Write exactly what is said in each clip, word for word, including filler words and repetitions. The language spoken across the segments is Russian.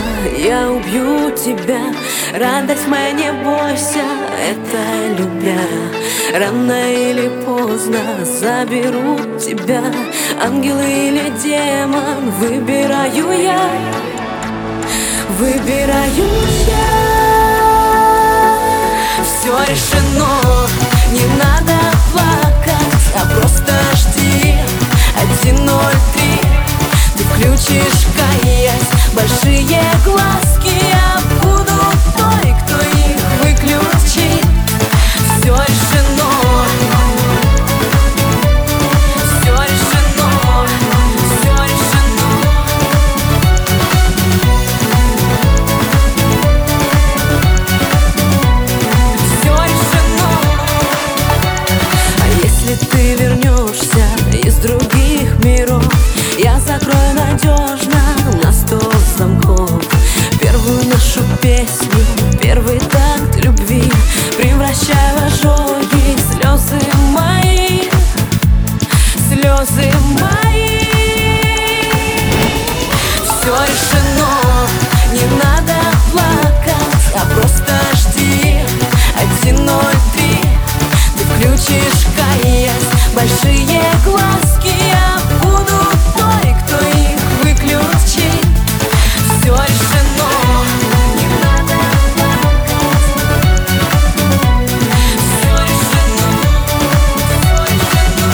я убью тебя. Радость моя, не бойся, это любя. Рано или поздно заберут тебя. Ангел или демон, выбираю я. Выбираю я. Все решено, не надо плакать, а просто жди. Один, ноль, три, ты включишь КС. Большие глазки, я буду той, кто их выключит. Все решено. Все решено. Все решено. Все решено. А если ты вернешься из других миров, я закрою надежно на сто замков. Первую нашу песню, первый такт любви превращаю в ожоги, слезы мои, слезы мои. Все решено, не надо плакать, а просто жди. Один, ноль, три, ты включишь КС. Большие глазки, я буду той, кто их выключит. Все решено, не надо плакать. Все решено, все решено.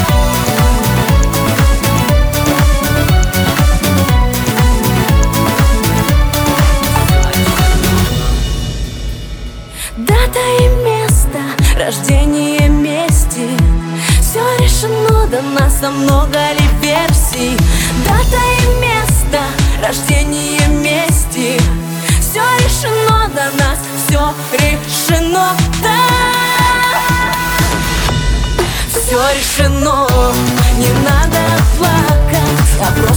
Дата и место, рождение мести. Все решено, до нас много ли версий. Дата и место, рождение мести. Все решено, до нас все решено, да. Все решено, не надо плакать, а просто